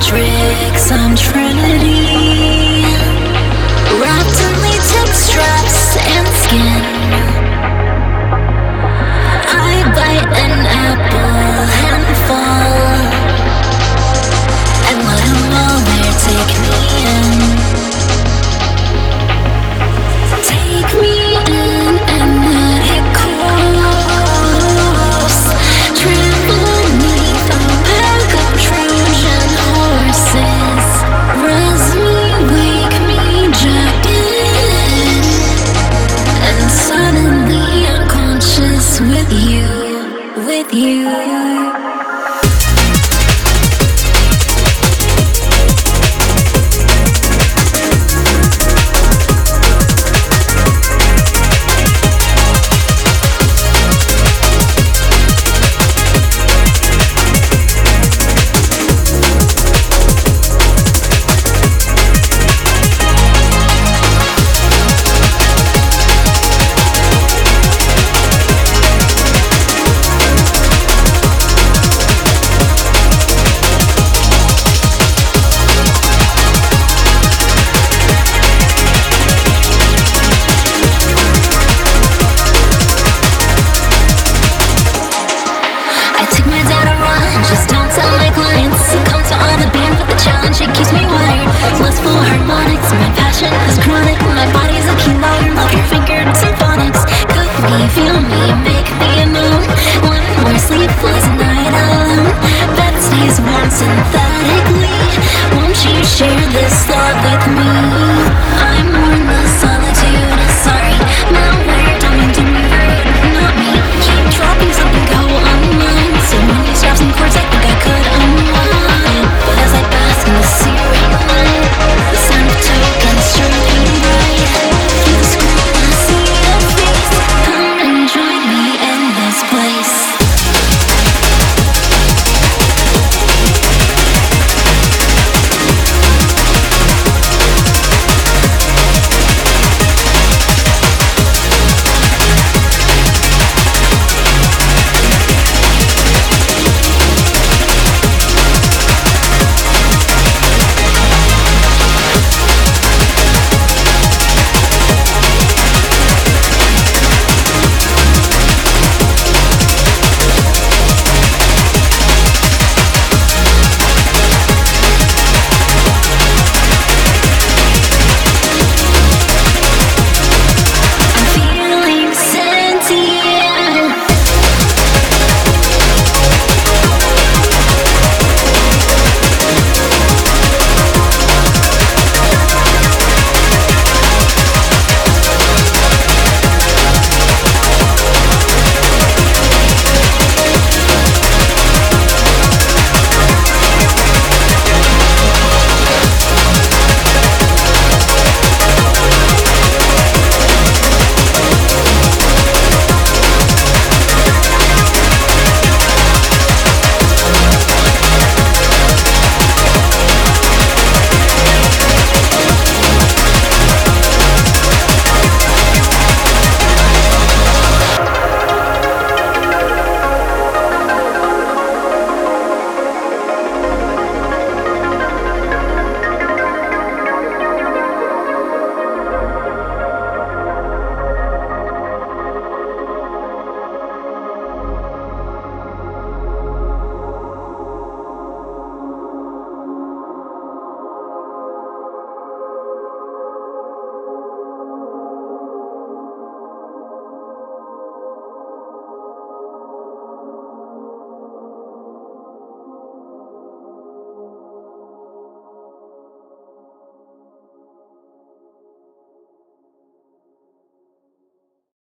matrix, I'm Trinity, wrapped in latex straps and skin. I bite an apple and fall, and let 'em all there take me in. Take me in and let it course. Trample me from a pack of Trojan horses. Res me, wake me, jack in. And suddenly I'm conscious with you, with you.